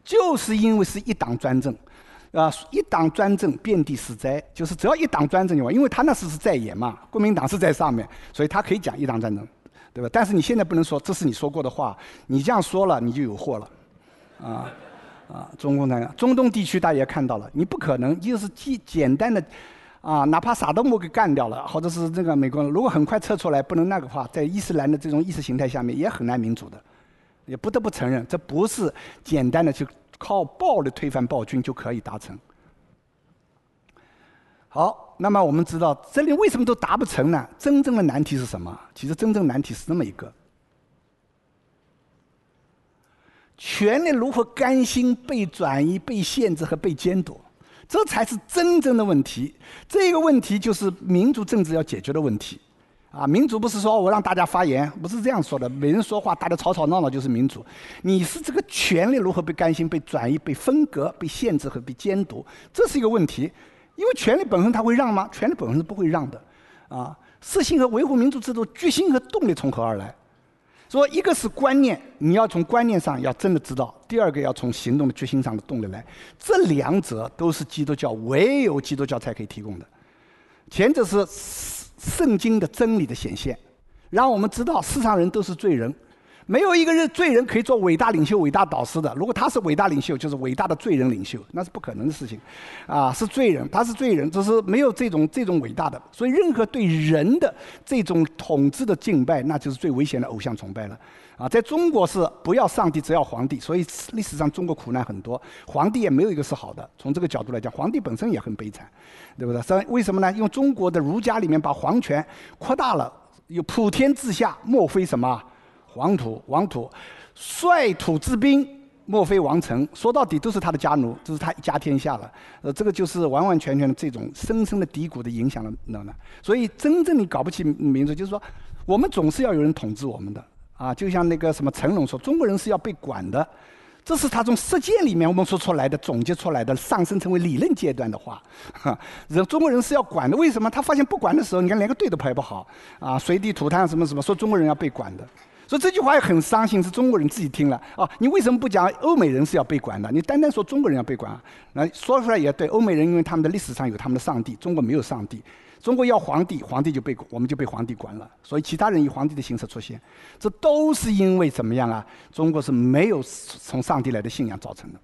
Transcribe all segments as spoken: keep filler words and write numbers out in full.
就是因为是一党专政，啊，一党专政遍地是灾，就是只要一党专政就完，因为他那时是在野嘛，国民党是在上面，所以他可以讲一党专政，对吧？但是你现在不能说这是你说过的话，你这样说了你就有祸了，啊啊，中共呢，中东地区大家也看到了，你不可能就是既简单的。啊，哪怕萨达姆给干掉了，或者是这个美国人，如果很快撤出来，不能那个话，在伊斯兰的这种意识形态下面，也很难民主的，也不得不承认，这不是简单的去靠暴力推翻暴君就可以达成。好，那么我们知道这里为什么都达不成呢？真正的难题是什么？其实真正难题是这么一个：权力如何甘心被转移、被限制和被监督？这才是真正的问题，这个问题就是民主政治要解决的问题，啊，民主不是说我让大家发言，不是这样说的，每人说话，大家吵吵闹闹就是民主。你是这个权力如何被甘心、被转移、被分割、被限制和被监督，这是一个问题。因为权力本身它会让吗？权力本身是不会让的，啊，实行和维护民主制度决心和动力从何而来？说一个是观念，你要从观念上要真的知道；第二个要从行动的决心上的动力来。这两者都是基督教唯有基督教才可以提供的。前者是圣经的真理的显现，让我们知道世上人都是罪人，没有一个人罪人可以做伟大领袖、伟大导师的。如果他是伟大领袖，就是伟大的罪人领袖，那是不可能的事情，啊，是罪人，他是罪人，只是没有这种这种伟大的。所以，任何对人的这种统治的敬拜，那就是最危险的偶像崇拜了。啊，在中国是不要上帝，只要皇帝，所以历史上中国苦难很多，皇帝也没有一个是好的。从这个角度来讲，皇帝本身也很悲惨，对不对？所以为什么呢？因为中国的儒家里面把皇权扩大了，有普天之下莫非什么？王土，王土，率土之滨，莫非王臣。说到底都是他的家奴，这是他一家天下了。呃，这个就是完完全全的这种深深的低谷的影响了，呢呢。所以真正你搞不起民主，就是说，我们总是要有人统治我们的啊。就像那个什么成龙说，中国人是要被管的，这是他从实践里面我们说出来的、总结出来的、上升成为理论阶段的话。哈，人中国人是要管的，为什么？他发现不管的时候，你看连个队都排不好啊，随地吐痰什么什么，说中国人要被管的。所以这句话也很伤心，是中国人自己听了啊！你为什么不讲欧美人是要被管的？你单单说中国人要被管啊？那说出来也对，欧美人因为他们的历史上有他们的上帝，中国没有上帝，中国要皇帝，皇帝就被我们就被皇帝管了，所以其他人以皇帝的形式出现，这都是因为怎么样啊？中国是没有从上帝来的信仰造成的。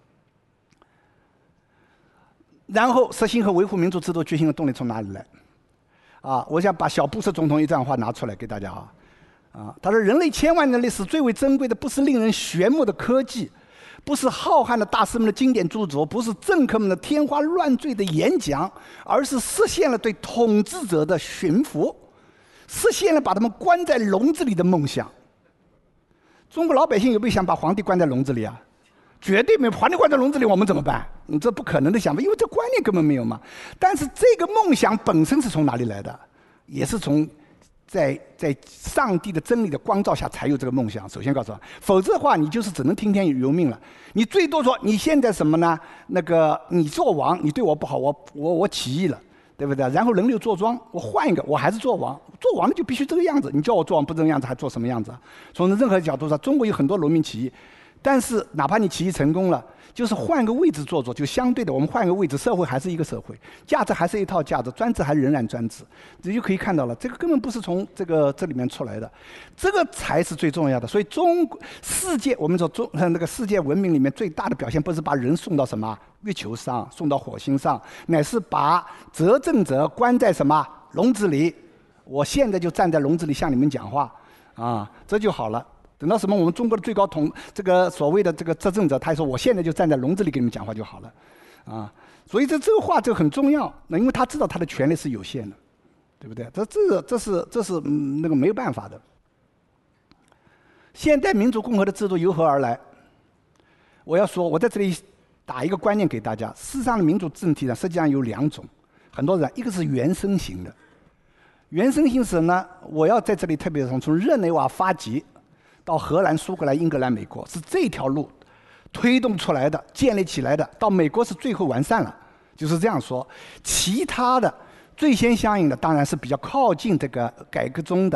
然后实行和维护民主制度决心的动力从哪里来？啊，我想把小布什总统一段话拿出来给大家啊。啊，他说：“人类千万年历史最为珍贵的，不是令人炫目的科技，不是浩瀚的大师们的经典著作，不是政客们的天花乱坠的演讲，而是实现了对统治者的驯服，实现了把他们关在笼子里的梦想。”中国老百姓有没有想把皇帝关在笼子里啊？绝对没有，皇帝关在笼子里，我们怎么办？嗯，这不可能的想法，因为这观念根本没有嘛。但是这个梦想本身是从哪里来的？也是从。在在上帝的真理的光照下才有这个梦想。首先告诉他，否则的话你就是只能听天由命了。你最多说你现在什么呢？那个你做王，你对我不好，我我我起义了，对不对？然后轮流坐庄，我换一个，我还是做王。做王的就必须这个样子，你叫我做王不这个样子，还做什么样子啊？从任何角度上，中国有很多农民起义，但是哪怕你起义成功了，就是换个位置做做，就相对的，我们换个位置，社会还是一个社会，价值还是一套价值，专制还仍然专制，这就可以看到了，这个根本不是从这个这里面出来的，这个才是最重要的。所以中世界，我们说中那个世界文明里面最大的表现，不是把人送到什么月球上，送到火星上，乃是把执政者关在什么笼子里。我现在就站在笼子里向你们讲话，啊，这就好了。等到什么我们中国的最高统这个所谓的这个执政者，他说我现在就站在笼子里给你们讲话就好了，啊，所以这这个话这个很重要，那因为他知道他的权利是有限的，对不对？这这这是这是、嗯、那个没有办法的。现代民主共和的制度由何而来？我要说，我在这里打一个观念给大家：世上的民主政体呢，实际上有两种，很多人一个是原生型的，原生型是呢，我要在这里特别从从日内瓦发迹。到荷兰、苏格兰、英格兰、美国是这条路推动出来的、建立起来的。到美国是最后完善了，就是这样说。其他的最先相应的当然是比较靠近这个改革中的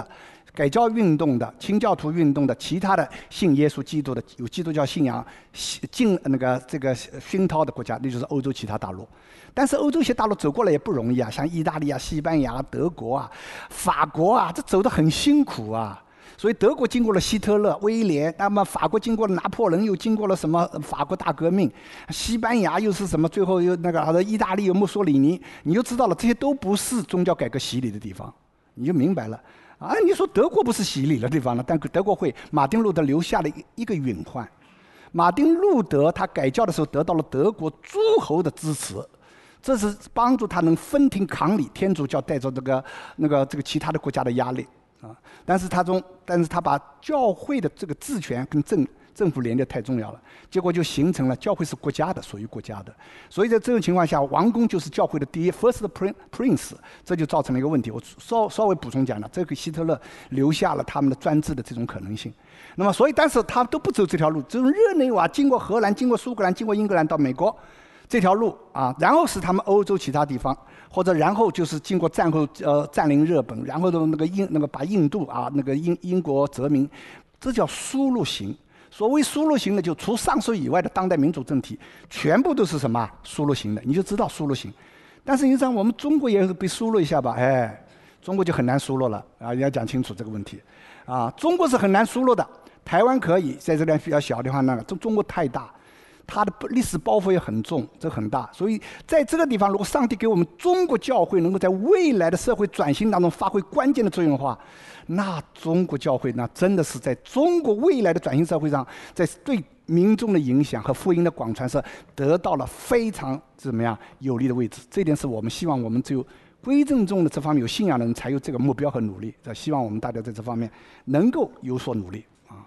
改教运动的、清教徒运动的、其他的信耶稣基督的、有基督教信仰进那个这个熏陶的国家，那就是欧洲其他大陆。但是欧洲一些大陆走过来也不容易啊，像意大利啊、西班牙、德国啊、法国啊，这走得很辛苦啊。所以德国经过了希特勒、威廉，那么法国经过了拿破仑，又经过了什么法国大革命，西班牙又是什么，最后又那个好的意大利有墨索里尼，你就知道了，这些都不是宗教改革洗礼的地方，你就明白了。啊，你说德国不是洗礼的地方了，但德国会，马丁路德留下了一一个隐患。马丁路德他改教的时候得到了德国诸侯的支持，这是帮助他能分庭抗礼，天主教带着这个那个这个其他的国家的压力啊。但是他中，但是他把教会的这个治权跟政政府连接太重要了，结果就形成了教会是国家的，属于国家的。所以在这种情况下，王公就是教会的第一 first prince， 这就造成了一个问题。我稍稍微补充讲了，这个希特勒留下了他们的专制的这种可能性。那么，所以但是他都不走这条路，这种日内瓦经过荷兰、经过苏格兰、经过英格兰到美国这条路啊，然后是他们欧洲其他地方，或者然后就是经过战后呃占领日本，然后的那个印那个把印度啊那个英英国殖民，这叫输入型。所谓输入型的，就除上述以外的当代民主政体，全部都是什么输入型的，你就知道输入型。但是你像我们中国也被输入一下吧，哎，中国就很难输入了啊！你要讲清楚这个问题，啊，中国是很难输入的，台湾可以，在这边比较小的话，那个中中国太大，它的历史包袱也很重，这很大。所以在这个地方，如果上帝给我们中国教会能够在未来的社会转型当中发挥关键的作用的话，那中国教会那真的是在中国未来的转型社会上，在对民众的影响和福音的广传上得到了非常怎么样有利的位置。这一点是我们希望我们只有归正宗的这方面有信仰的人才有这个目标和努力。希望我们大家在这方面能够有所努力啊。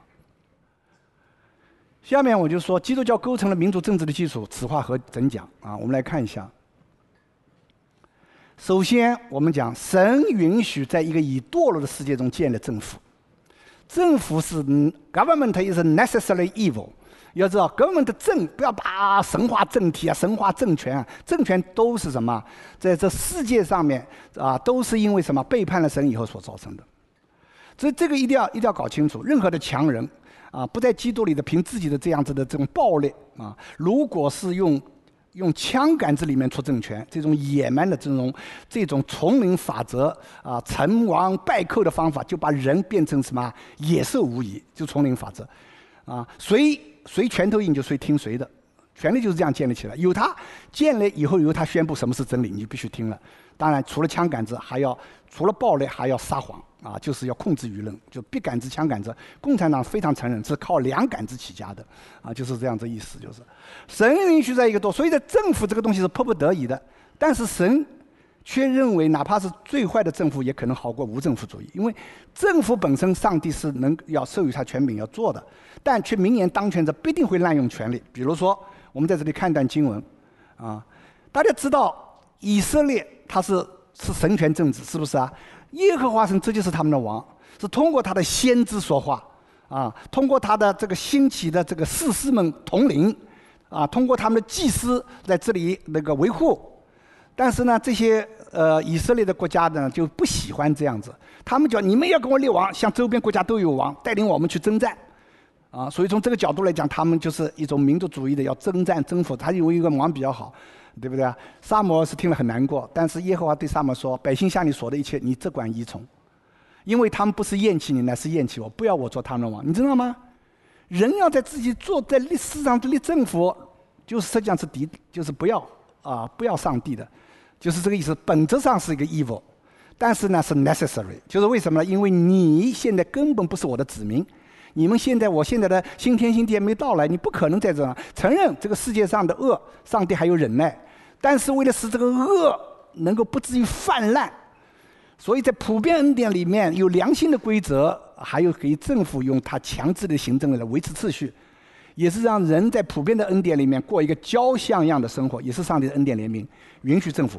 下面我就说，基督教构成了民主政治的基础，此话何怎讲啊？我们来看一下。首先，我们讲神允许在一个已堕落的世界中建立政府。政府是 government is necessarily evil。要知道 government 政不要把神话政体啊、神话政权啊，政权都是什么？在这世界上面啊，都是因为什么背叛了神以后所造成的。所以这个一定要一定要搞清楚。任何的强人啊，不在基督里的凭自己的这样子的这种暴力啊，如果是用用枪杆子里面出政权，这种野蛮的这种这种丛林法则啊，成王败寇的方法，就把人变成什么野兽无疑，就丛林法则啊，谁谁拳头硬就谁听谁的，权力就是这样建立起来。有他建立以后，由他宣布什么是真理，你就必须听了。当然，除了枪杆子，还要除了暴力，还要撒谎啊，就是要控制舆论，就笔杆子、枪杆子。共产党非常承认是靠两杆子起家的啊，就是这样子意思，就是神允许在一个多，所以在政府这个东西是迫不得已的，但是神却认为，哪怕是最坏的政府，也可能好过无政府主义，因为政府本身，上帝是能要授予他权柄要做的，但却明言当权者必定会滥用权力。比如说，我们在这里看一段经文啊，大家知道以色列他是是神权政治，是不是啊？耶和华神这就是他们的王，是通过他的先知说话啊，通过他的这个兴起的这个士师们统领啊，通过他们的祭司在这里那个维护。但是呢，这些呃以色列的国家呢就不喜欢这样子，他们讲你们要跟我立王，像周边国家都有王，带领我们去征战啊。所以从这个角度来讲，他们就是一种民族主义的，要征战征服，他有一个王比较好。对不对啊？撒母耳是听了很难过，但是耶和华对撒母耳说：“百姓向你所的一切，你只管依从，因为他们不是厌弃你，乃是厌弃我，不要我做他们的王。”你知道吗？人要在自己做在历史上立政府，就是实际上是敌，就是不要啊，不要上帝的，就是这个意思。本质上是一个 evil， 但是呢是 necessary， 就是为什么呢？因为你现在根本不是我的子民。你们现在，我现在的新天新地还没到来，你不可能在这样承认这个世界上的恶，上帝还有忍耐。但是为了使这个恶能够不至于泛滥，所以在普遍恩典里面有良心的规则，还有给政府用他强制的行政来维持秩序，也是让人在普遍的恩典里面过一个交像样的生活，也是上帝的恩典怜悯，允许政府。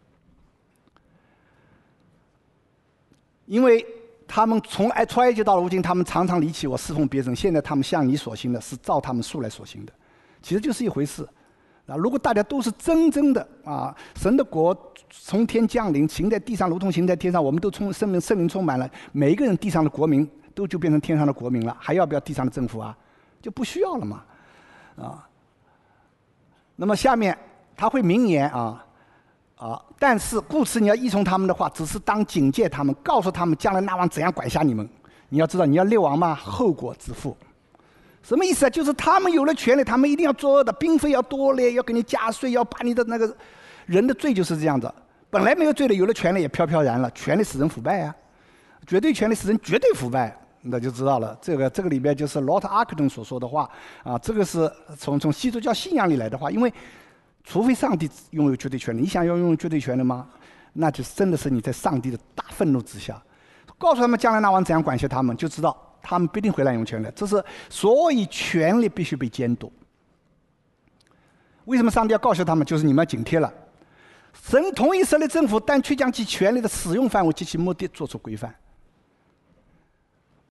因为他们从埃出埃及到如今，他们常常离弃我，侍奉别神。现在他们向你所行的是照他们素来所行的，其实就是一回事啊，如果大家都是真正的啊，神的国从天降临，行在地上如同行在天上，我们都充圣灵圣灵充满了，每一个人地上的国民都就变成天上的国民了，还要不要地上的政府啊？就不需要了嘛，啊。那么下面他会明言啊啊，但是故此你要依从他们的话，只是当警戒他们，告诉他们将来那王怎样管辖你们。你要知道，你要列王嘛，后果自负。什么意思啊？就是他们有了权利，他们一定要作恶的，兵费要多嘞，要给你加税，要把你的那个人的罪就是这样子。本来没有罪的，有了权利也飘飘然了，权力使人腐败啊，绝对权力使人绝对腐败，那就知道了。这个这个里边就是 Lord Acton 所说的话啊，这个是从从基督教信仰里来的话，因为除非上帝拥有绝对权利，你想要拥有绝对权利吗？那就真的是你在上帝的大愤怒之下。告诉他们将来那王怎样管辖他们，就知道他们必定会滥用权力。这是所以权力必须被监督。为什么上帝要告诉他们？就是你们要警惕了。神同意设立政府，但却将其权力的使用范围及其目的做出规范。